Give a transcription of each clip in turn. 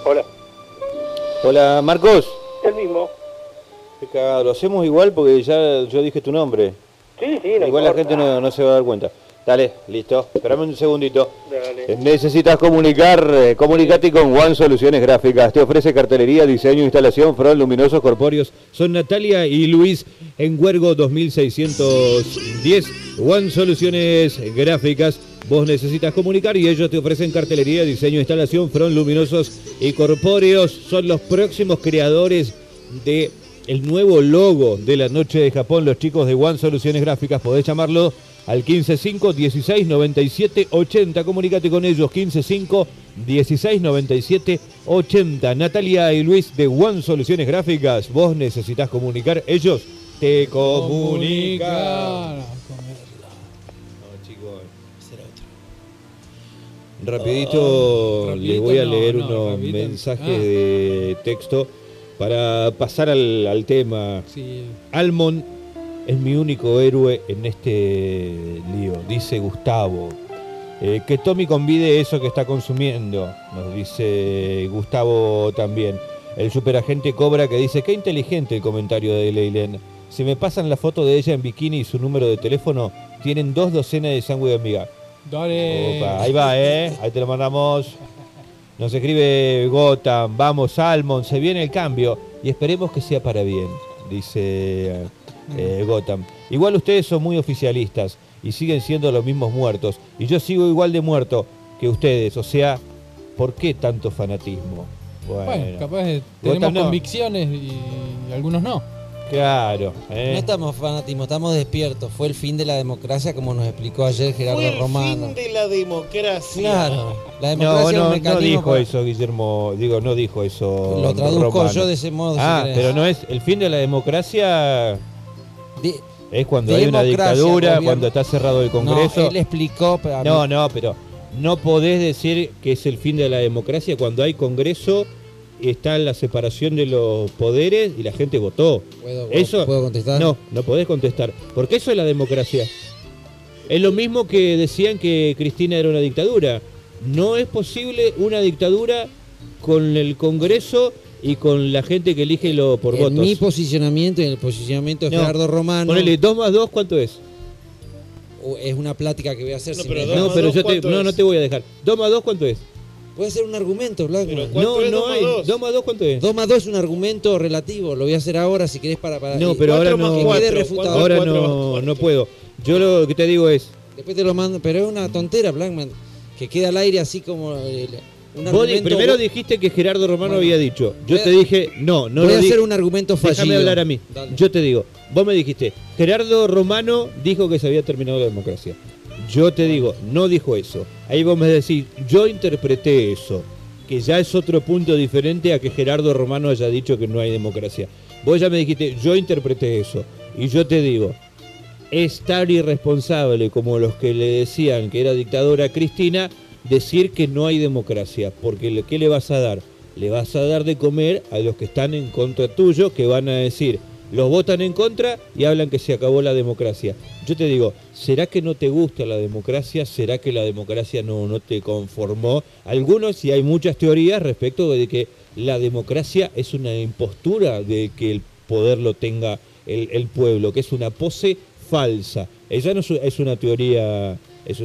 Hola. Hola, Marcos. El mismo. Qué cagado, lo hacemos igual porque ya yo dije tu nombre. Sí, no igual importa. la gente no se va a dar cuenta. Dale, listo. Esperame un segundito. Dale. Necesitas comunicar, comunicate con One Soluciones Gráficas. Te ofrece cartelería, diseño, instalación, front, luminosos, corpóreos. Son Natalia y Luis en Huergo 2610. One Soluciones Gráficas. Vos necesitas comunicar y ellos te ofrecen cartelería, diseño, instalación, front, luminosos y corpóreos. Son los próximos creadores de el nuevo logo de la Noche de Japón, los chicos de One Soluciones Gráficas. Podés llamarlo al 155 16 97 80. Comunícate con ellos, 155 16 97 80. Natalia y Luis de One Soluciones Gráficas. Vos necesitas comunicar, ellos te comunican. No, chicos. Rapidito les voy a leer unos mensajes de texto para pasar al tema. Sí. Almond es mi único héroe en este lío, dice Gustavo. Que Tommy convide eso que está consumiendo, nos dice Gustavo también. El superagente Cobra que dice, qué inteligente el comentario de Leilen. Si me pasan la foto de ella en bikini y su número de teléfono, tienen 2 docenas de sándwich de amiga. Dale. Opa, ahí va, ahí te lo mandamos. Nos escribe Gotham, vamos Almond, se viene el cambio y esperemos que sea para bien, dice Gotham. Igual ustedes son muy oficialistas y siguen siendo los mismos muertos y yo sigo igual de muerto que ustedes, o sea, ¿por qué tanto fanatismo? Bueno, capaz tenemos Gotham, convicciones y algunos no. Claro. No estamos fanatismo, estamos despiertos. Fue el fin de la democracia, como nos explicó ayer Gerardo Romano. Fue el fin de la democracia. Claro, la democracia es un mecanismo. No dijo eso, Guillermo. Digo, no dijo eso. Lo traduzco Romano. yo de ese modo. Ah, si pero no es el fin de la democracia. Es cuando hay una democracia, dictadura, gobierno. cuando está cerrado el Congreso. No, él explicó. Pero pero no podés decir que es el fin de la democracia cuando hay Congreso. Está la separación de los poderes y la gente votó. ¿Puedo contestar? No podés contestar. Porque eso es la democracia. Es lo mismo que decían que Cristina era una dictadura. No es posible una dictadura con el Congreso y con la gente que elige por votos. Mi posicionamiento y el posicionamiento de Gerardo Romano. Ponele 2 más 2, ¿cuánto es? Es una plática que voy a hacer. No te voy a dejar. 2 más 2, ¿cuánto es? Puede ser un argumento, Blackman. No hay. 2 más 2, ¿cuánto es? 2 más 2 es un argumento relativo. Lo voy a hacer ahora si querés para. No, pero ahora no. Que quede refutado. Ahora no puedo. Yo lo que te digo es. Después te lo mando, pero es una tontera, Blackman. Que queda al aire así como. Vos primero dijiste que Gerardo Romano había dicho. Yo te dije, no voy a hacer un argumento fallido. Déjame hablar a mí. Dale. Yo te digo, vos me dijiste, Gerardo Romano dijo que se había terminado la democracia. Yo te digo, no dijo eso. Ahí vos me decís, yo interpreté eso. Que ya es otro punto diferente a que Gerardo Romano haya dicho que no hay democracia. Vos ya me dijiste, yo interpreté eso. Y yo te digo, es tan irresponsable como los que le decían que era dictadora Cristina, decir que no hay democracia. Porque ¿qué le vas a dar? Le vas a dar de comer a los que están en contra tuyo, que van a decir, los votan en contra y hablan que se acabó la democracia. Yo te digo, ¿será que no te gusta la democracia? ¿Será que la democracia no te conformó? Algunos, y hay muchas teorías respecto de que la democracia es una impostura de que el poder lo tenga el pueblo, que es una pose falsa. Ella no es una teoría,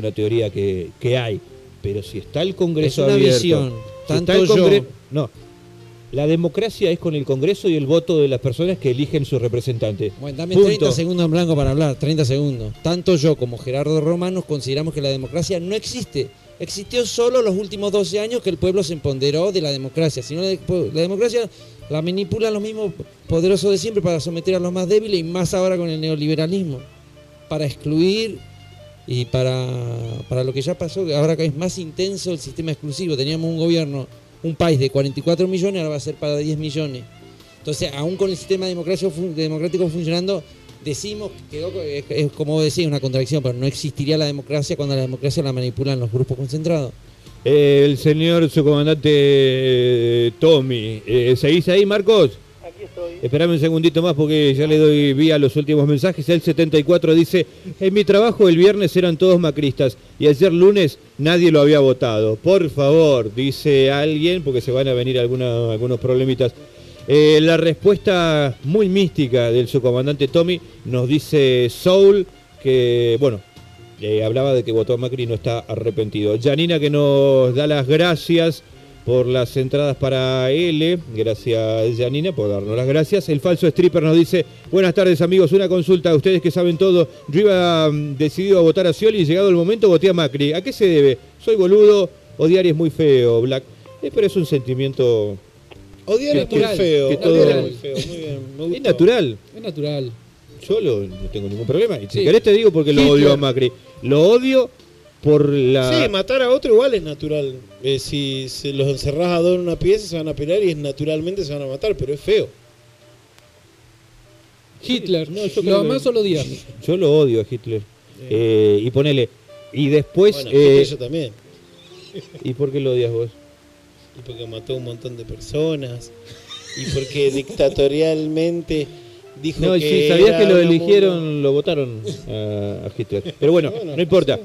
que hay. Pero si está el Congreso es una abierto, visión. Si Tanto está el yo. No. La democracia es con el Congreso y el voto de las personas que eligen sus representantes. Bueno, dame Punto. 30 segundos en blanco para hablar, 30 segundos. Tanto yo como Gerardo Romano consideramos que la democracia no existe. Existió solo los últimos 12 años que el pueblo se empoderó de la democracia. Si no, la democracia la manipulan los mismos poderosos de siempre para someter a los más débiles y más ahora con el neoliberalismo. Para excluir y para lo que ya pasó, ahora que es más intenso el sistema exclusivo. Teníamos un gobierno, un país de 44 millones, ahora va a ser para 10 millones. Entonces, aún con el sistema democrático funcionando, decimos, es como vos decís, una contradicción, pero no existiría la democracia cuando la democracia la manipulan los grupos concentrados. El señor subcomandante Tommy, ¿seguís ahí, Marcos? Aquí Esperame un segundito más porque ya le doy vía a los últimos mensajes. El 74 dice, en mi trabajo el viernes eran todos macristas y ayer lunes nadie lo había votado. Por favor, dice alguien, porque se van a venir algunos problemitas. La respuesta muy mística del subcomandante Tommy nos dice Soul, que bueno, hablaba de que votó a Macri y no está arrepentido. Janina que nos da las gracias por las entradas para L. Gracias, Janina, por darnos las gracias. El falso stripper nos dice, buenas tardes, amigos, una consulta. Ustedes que saben todo, yo iba decidido a votar a Scioli y llegado el momento voté a Macri. ¿A qué se debe? Soy boludo, odiar es muy feo, Black. Pero es un sentimiento... Odiar es muy feo. que todo- Odiar es muy feo. Muy bien, me Es gustó. natural. Es natural. Yo no tengo ningún problema. Y si Sí. querés te digo porque lo Hitler. odio a Macri. Lo odio por la... Sí, matar a otro igual es natural. Si se los encerrás a dos en una pieza se van a pelear y naturalmente se van a matar, pero es feo. Hitler, no, yo creo ¿lo que- amás o lo odias? Yo lo odio a Hitler. Y ponele... Y después... Bueno, Hitler yo también. ¿Y por qué lo odias vos? Y porque mató a un montón de personas. Y porque dictatorialmente dijo No, y que. si sabías era que lo una eligieron, lo votaron a Hitler. Pero bueno, Bueno, no importa.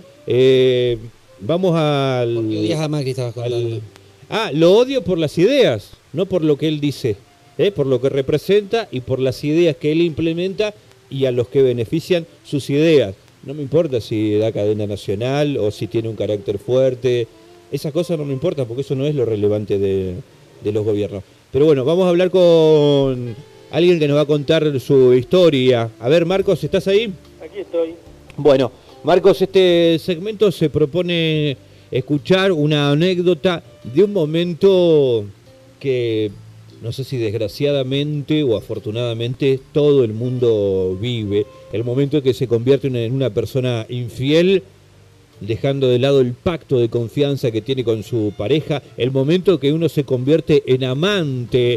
Vamos Porque odias a al... Macri, estabas contando. Lo odio por las ideas, no por lo que él dice. Por lo que representa y por las ideas que él implementa y a los que benefician sus ideas. No me importa si da cadena nacional o si tiene un carácter fuerte. Esas cosas no me importan porque eso no es lo relevante de los gobiernos. Pero bueno, vamos a hablar con alguien que nos va a contar su historia. A ver, Marcos, ¿estás ahí? Aquí estoy. Bueno, Marcos, este segmento se propone escuchar una anécdota de un momento que, no sé si desgraciadamente o afortunadamente, todo el mundo vive. El momento en que se convierte en una persona infiel, dejando de lado el pacto de confianza que tiene con su pareja. El momento que uno se convierte en amante,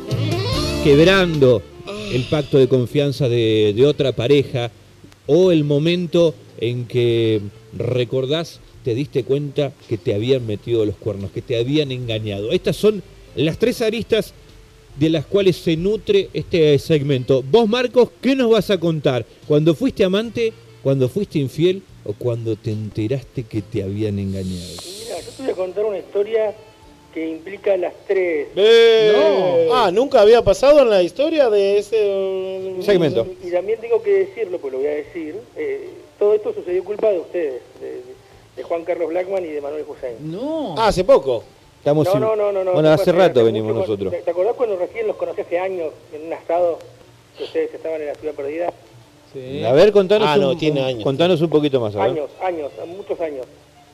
quebrando el pacto de confianza de otra pareja. O el momento en que recordás, te diste cuenta que te habían metido los cuernos, que te habían engañado. Estas son las tres aristas de las cuales se nutre este segmento. Vos, Marcos, ¿qué nos vas a contar? ¿Cuando fuiste amante, cuando fuiste infiel o cuando te enteraste que te habían engañado? Mira, yo te voy a contar una historia que implica las tres. No. Ah, nunca había pasado en la historia de ese Segmento. Y también tengo que decirlo, pues lo voy a decir. Todo esto sucedió culpa de ustedes, de Juan Carlos Blackman y de Manuel Hussein. No. Ah, hace poco. Estamos No, sin- no. Bueno, no hace pasa nada, rato venimos mucho. nosotros. ¿Te acordás cuando recién los conocí hace años en un asado que ustedes estaban en la ciudad perdida? Sí. A ver, contanos, Ah, no, tiene años. contanos un poquito más. A ver. Años, muchos años.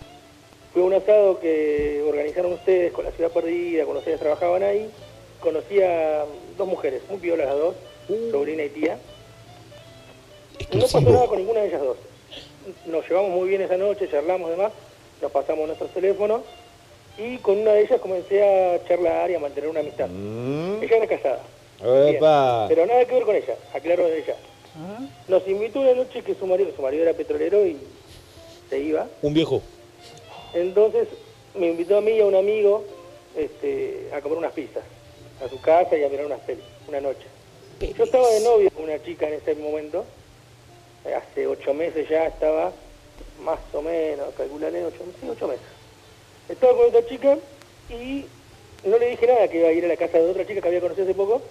Fue un asado que organizaron ustedes con la ciudad perdida, cuando ustedes trabajaban ahí. Conocí a dos mujeres, muy piolas las dos, sobrina y tía. Y no pasó nada con ninguna de ellas dos. Nos llevamos muy bien esa noche, charlamos demás, nos pasamos nuestros teléfonos y con una de ellas comencé a charlar y a mantener una amistad. Ella era casada. Bien, Epa. pero nada que ver con ella, aclaro de ella. Ah, Nos invitó una noche que su marido era petrolero y se iba. Un viejo. Entonces me invitó a mí y a un amigo a comer unas pizzas a su casa y a mirar unas pelis, una noche. Yo estaba de novio con una chica en ese momento, hace 8 meses ya estaba, más o menos, calcularé 8 meses. Estaba con esta chica y no le dije nada que iba a ir a la casa de otra chica que había conocido hace poco.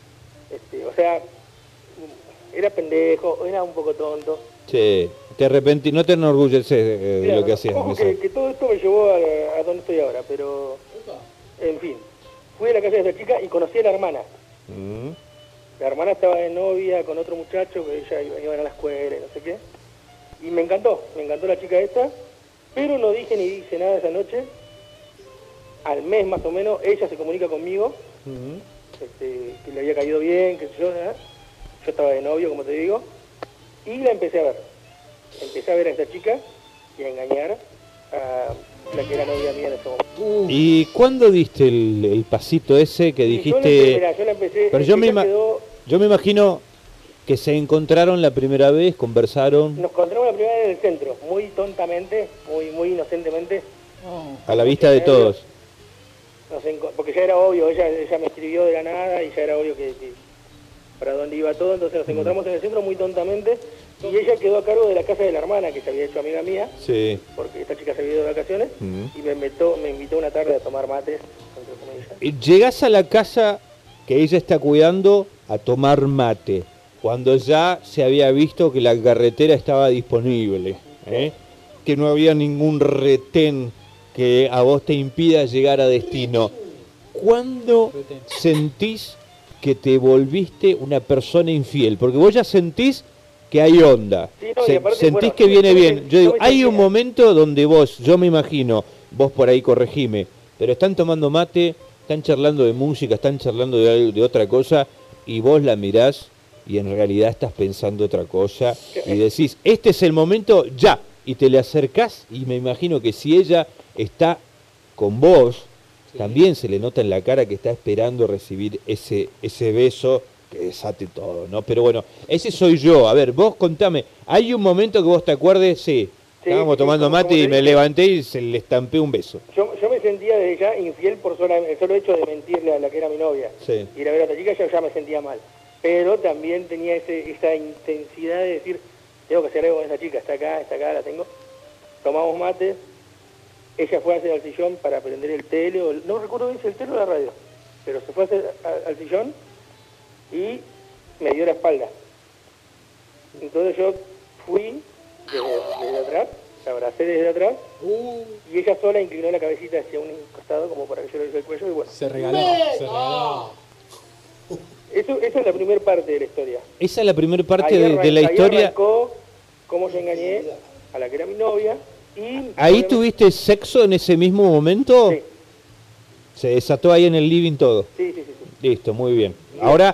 O sea, era pendejo, era un poco tonto. Sí, te arrepentí, no te enorgulleces de Mira, lo que hacías. ojo en esa- que todo esto me llevó a donde estoy ahora, pero en fin, fui a la casa de esa chica y conocí a la hermana. Mm. La hermana estaba de novia con otro muchacho que ella iban a la escuela y no sé qué. Y me encantó la chica esta, pero no dije ni hice nada esa noche. Al mes más o menos, ella se comunica conmigo, que le había caído bien, que yo estaba de novio, como te digo, y la empecé a ver. Empecé a ver a esta chica y a engañar a la que era novia mía en ese momento. ¿Y cuándo diste el pasito ese que Y dijiste? yo la empecé, Pero yo me, ella quedó- yo me imagino que se encontraron la primera vez, conversaron nos encontramos la primera vez en el centro, muy tontamente, muy inocentemente, no. a la vista de todos. porque ya era obvio, ella me escribió de la nada y ya era obvio para dónde iba todo, entonces nos encontramos en el centro muy tontamente, y ella quedó a cargo de la casa de la hermana, que se había hecho amiga mía, Sí. porque esta chica se había ido de vacaciones, y me invitó una tarde a tomar mates junto con ella. Llegás a la casa que ella está cuidando a tomar mate, cuando ya se había visto que la carretera estaba disponible, ¿eh? Que no había ningún retén que a vos te impida llegar a destino. ¿Cuándo sentís que te volviste una persona infiel? Porque vos ya sentís que hay onda, Sí, no, y aparte, sentís bueno, que viene yo me bien. sen- Yo digo, yo me hay un sentía- momento donde vos, yo me imagino, vos por ahí corregime, pero están tomando mate, están charlando de música, están charlando de otra cosa, y vos la mirás y en realidad estás pensando otra cosa, y decís, este es el momento, ya, y te le acercás, y me imagino que si ella está con vos, también se le nota en la cara que está esperando recibir ese beso que desate todo, ¿no? Pero bueno, ese soy yo. A ver, vos contame, ¿hay un momento que vos te acuerdes? Sí, estábamos sí, tomando como mate te y me dije. levanté y se le estampé un beso. Yo me sentía desde ya infiel por el solo hecho de mentirle a la que era mi novia. Sí. Ir a ver a otra chica ya me sentía mal. Pero también tenía esa intensidad de decir, tengo que hacer algo con esa chica, está acá, la tengo. Tomamos mate, ella fue a hacer al sillón para prender el tele, no recuerdo bien si el tele o la radio, pero se fue a hacer al sillón y me dio la espalda. Entonces yo fui desde atrás, la abracé desde atrás, y ella sola inclinó la cabecita hacia un costado como para que yo le diese el cuello, y bueno. Se regaló. Se regaló. Eso es la primera parte de la historia. Esa es la primera parte Ahí de la ahí historia. arrancó cómo yo engañé a la que era mi novia, y... ¿Ahí tuviste sexo en ese mismo momento? Sí, Se desató ahí en el living todo. sí. Listo, muy bien. Ahora...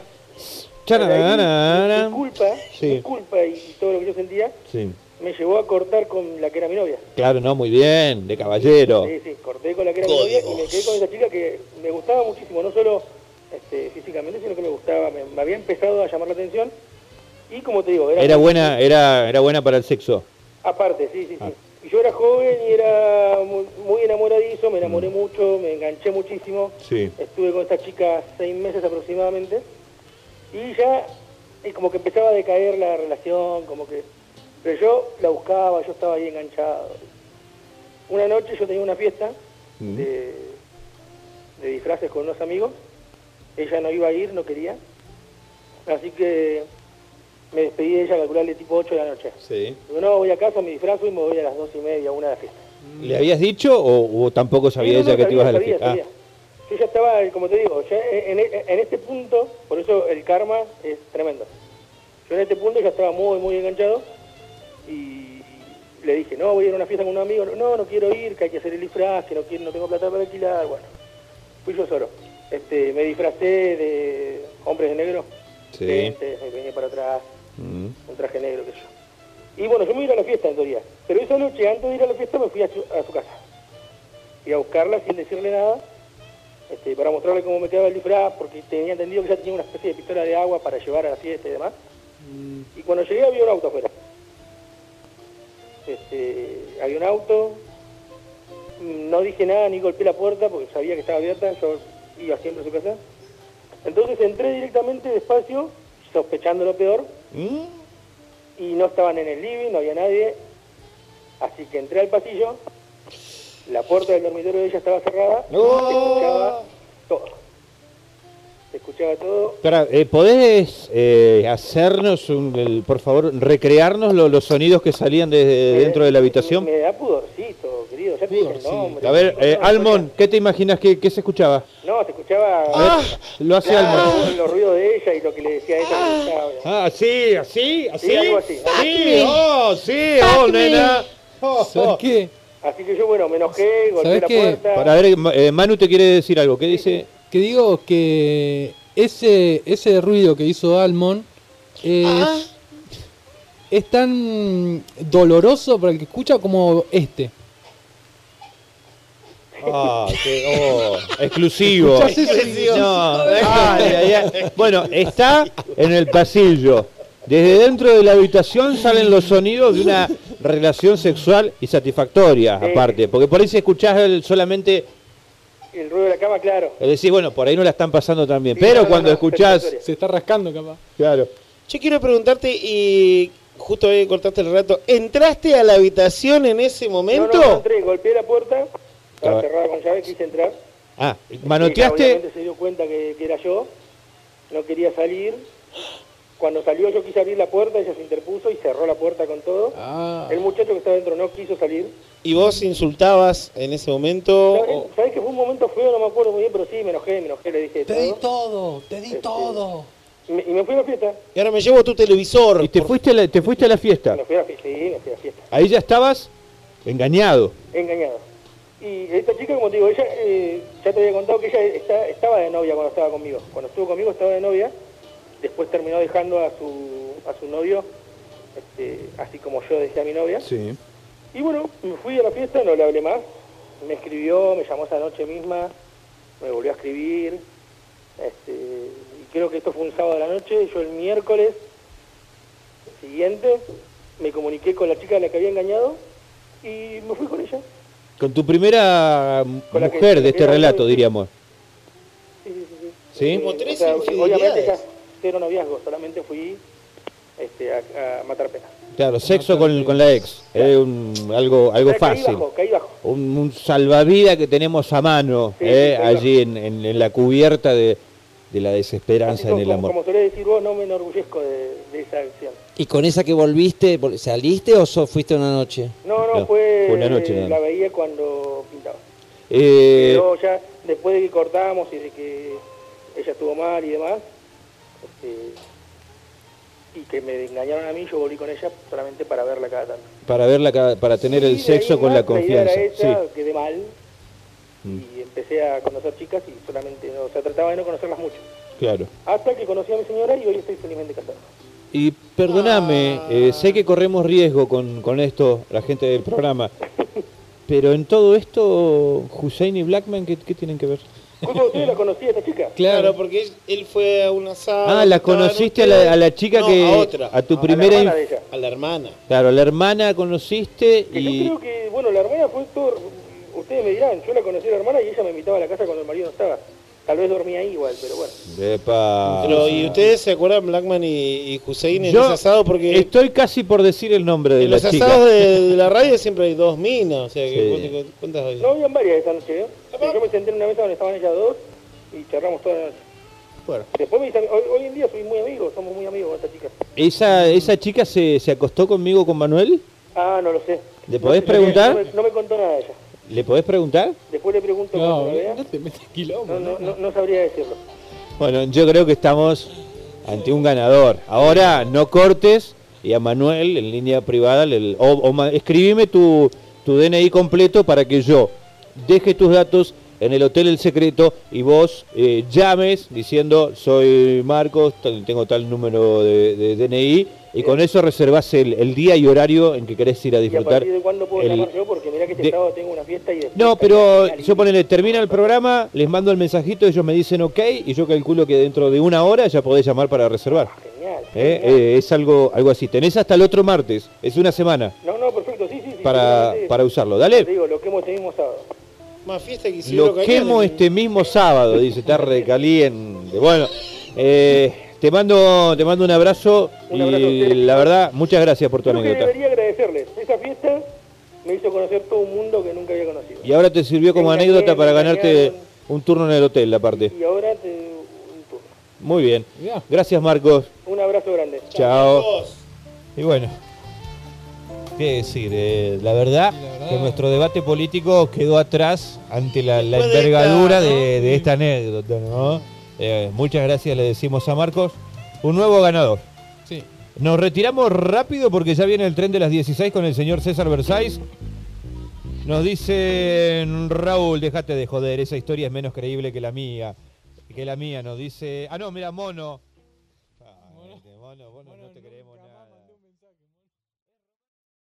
Mi culpa, Sí. mi culpa y todo lo que yo sentía Sí. me llevó a cortar con la que era mi novia. Claro, no, muy bien, de caballero. Sí, corté con la que era mi novia y me quedé con esa chica que me gustaba muchísimo, no solo físicamente, sino que me gustaba, me había empezado a llamar la atención y como te digo, Era buena para el sexo. aparte, sí. Ah. Y yo era joven y era muy enamoradizo, me enamoré mucho, me enganché muchísimo. Sí. Estuve con esta chica 6 meses aproximadamente y ya como que empezaba a decaer la relación, pero yo la buscaba, yo estaba ahí enganchado. Una noche yo tenía una fiesta de disfraces con unos amigos, ella no iba a ir, no quería, así que me despedí de ella, calcularle tipo 8 de la noche. Sí. Digo, no, voy a casa, me disfrazo y me voy a las 2:30, 1 de la fiesta. ¿Le habías dicho o tampoco sabía Sí, no, ella que te ibas a la sabía, fiesta? sabía. Yo ya estaba, como te digo, ya en este punto, por eso el karma es tremendo. Yo en este punto ya estaba muy enganchado y le dije, no, voy a ir a una fiesta con un amigo, no quiero ir, que hay que hacer el disfraz, que no tengo plata para alquilar, bueno. Fui yo solo. Me disfracé de hombres de negro, Sí. lentes, me venía para atrás, un traje negro, qué sé yo. Y bueno, yo me iba a la fiesta en teoría, pero esa noche, antes de ir a la fiesta, me fui a su casa. Fui a buscarla sin decirle nada, para mostrarle cómo me quedaba el disfraz, porque tenía entendido que ya tenía una especie de pistola de agua para llevar a la fiesta y demás. Y cuando llegué había un auto afuera. Había un auto, no dije nada ni golpeé la puerta porque sabía que estaba abierta, yo iba siempre a su casa. Entonces entré directamente despacio, sospechando lo peor, y no estaban en el living, no había nadie, así que entré al pasillo, la puerta del dormitorio de ella estaba cerrada, se escuchaba todo. Se escuchaba todo. Espera, ¿podés hacernos, por favor, recrearnos los sonidos que salían desde dentro de la habitación? Me da pudorcito, querido, ya te dije el nombre. A ver, Almon, ¿qué te imaginas que se escuchaba? No, se escuchaba Lo hace Almon. los ruidos de ella y lo que le decía a ella. que estaba- Así. Sí, algo así. Sí, nena. ¿Sabes qué? Así que yo, bueno, me enojé, golpeé ¿Sabes la qué? puerta. Para ver, Manu te quiere decir algo. ¿Qué dice? Que digo que ese ruido que hizo Almon es tan doloroso para el que escucha como este. Exclusivo. ¿Escuchás eso? No, Bueno, está en el pasillo. Desde dentro de la habitación salen los sonidos de una relación sexual y satisfactoria, Sí. aparte. Porque por ahí si escuchás solamente El ruido de la cama, claro. Es decir, bueno, por ahí no la están pasando tan bien. Sí, pero no, cuando no, escuchás... satisfactoria. Se está rascando, capaz. Claro. Yo quiero preguntarte, y justo ahí cortaste el relato, ¿entraste a la habitación en ese momento? No entré, golpeé la puerta, estaba Ah. cerrada con llave, quise entrar. Ah, Ella manoteaste... obviamente se dio cuenta que era yo, no quería salir. Cuando salió yo quise abrir la puerta, ella se interpuso y cerró la puerta con todo. Ah. El muchacho que estaba dentro no quiso salir. ¿Y vos insultabas en ese momento? o- ¿Sabés que fue un momento feo? No me acuerdo muy bien, pero sí, me enojé, le dije Te di todo. todo, te di Este, todo. Y me fui a la fiesta. Y ahora me llevo tu televisor. Y te por- fuiste a la fiesta. Me fui a la fiesta, sí, me fui a la fiesta. Ahí ya estabas engañado. Engañado. Y esta chica, como te digo, ella, ya te había contado que ella estaba de novia cuando estaba conmigo. Cuando estuvo conmigo estaba de novia. Después terminó dejando a su novio, así como yo dejé a mi novia. Sí. Y bueno, me fui a la fiesta, no le hablé más. Me escribió, me llamó esa noche misma, me volvió a escribir. Y creo que esto fue un sábado de la noche. Yo el miércoles siguiente me comuniqué con la chica a la que había engañado y me fui con ella. Con tu primera Con la que- mujer de este era- relato, sí. diríamos. Sí. ¿Sí? Como tres obviamente infidelidades. ya cero noviazgo, solamente fui a matar pena. Claro, sexo con la ex. Algo fácil. Caí bajo. Un salvavidas que tenemos a mano Sí, sí, claro. allí en la cubierta de la desesperanza Así en el como, amor. como solés decir vos, no me enorgullezco de esa acción. ¿Y con esa que volviste, saliste o fuiste una noche? No, No, fue fue una noche nada la más. veía cuando pintaba. Eh, Pero ya después de que cortamos y de que ella estuvo mal y demás, y que me engañaron a mí, yo volví con ella solamente para verla cada tanto. para tener el Y de sexo ahí con la más, idea confianza. era esa, Sí. quedé mal Mm. y empecé a conocer chicas y solamente, o sea, trataba de no conocerlas mucho. Claro. Hasta que conocí a mi señora y hoy estoy felizmente casado. Y perdóname, sé que corremos riesgo con esto, la gente del programa, pero en todo esto, Hussein y Blackman, ¿qué tienen que ver? ¿Cómo ustedes la conocí a esta chica? Claro, porque él fue a un asado. Ah, la estaban conociste ustedes. a la chica No, que... a otra. A tu A la primera... hermana de ella. A la hermana. Claro, la hermana conociste Que y... yo creo que, bueno, la hermana fue todo, ustedes me dirán, yo la conocí a la hermana y ella me invitaba a la casa cuando el marido no estaba. Tal vez dormía ahí igual, pero bueno. Epa. Pero, ¿y ustedes se acuerdan, Blackman y Hussein, en Yo ese asado? Porque estoy casi por decir el nombre de en la los chica. asados de la radio siempre hay dos minas. O sea, Sí. que ¿cuántas hay? No, habían varias esa noche, ¿eh? Yo me senté en una mesa donde estaban ellas dos y charlamos toda la noche. Bueno. Después hoy en día soy muy amigos, somos muy amigos con esta chica. ¿Esa chica se acostó conmigo con Manuel? Ah, no lo sé. ¿Le podés No, preguntar? No me contó nada ella. ¿Le podés preguntar? Después le pregunto No, cuando la vea. no te metas quilombo. No sabría decirlo. Bueno, yo creo que estamos ante un ganador. Ahora no cortes y a Manuel en línea privada escribime tu DNI completo para que yo deje tus datos en el Hotel El Secreto y vos llames diciendo soy Marcos, tengo tal número de DNI y con eso reservás el día y horario en que querés ir a ¿Y a disfrutar. partir de cuándo puedo llamar yo? Porque mirá que este sábado tengo una fiesta y después... No, pero yo ponele, termina el programa, les mando el mensajito, ellos me dicen ok y yo calculo que dentro de una hora ya podés llamar para reservar. Genial. Genial. Es algo así. Tenés hasta el otro martes, es una semana No, perfecto, sí. para usarlo. Te Dale, digo, lo quemo este mismo sábado. Más fiesta que Isidro lo Cañón. quemo este mismo sábado, dice, está recaliente. Bueno, te mando un abrazo Un abrazo a y ustedes. la verdad, muchas gracias por tu Creo que anécdota. debería agradecerles. Esa fiesta me hizo conocer todo un mundo que nunca había conocido. Y ahora te sirvió como Me engañé, anécdota para me ganarte engañaron. un turno en el hotel, aparte. Y ahora un turno. Muy bien. Mirá. Gracias, Marcos. Un abrazo grande. Chao. Vos. Y bueno, qué decir, la verdad que nuestro debate político quedó atrás ante la Después de envergadura esta, ¿no? de esta anécdota, ¿no? Muchas gracias, le decimos a Marcos. Un nuevo ganador. Sí. Nos retiramos rápido porque ya viene el tren de las 16 con el señor César Versáis. Nos dicen, Raúl, déjate de joder, esa historia es menos creíble que la mía. Nos dice... Ah, no, mira, Mono. Mono, no te creemos.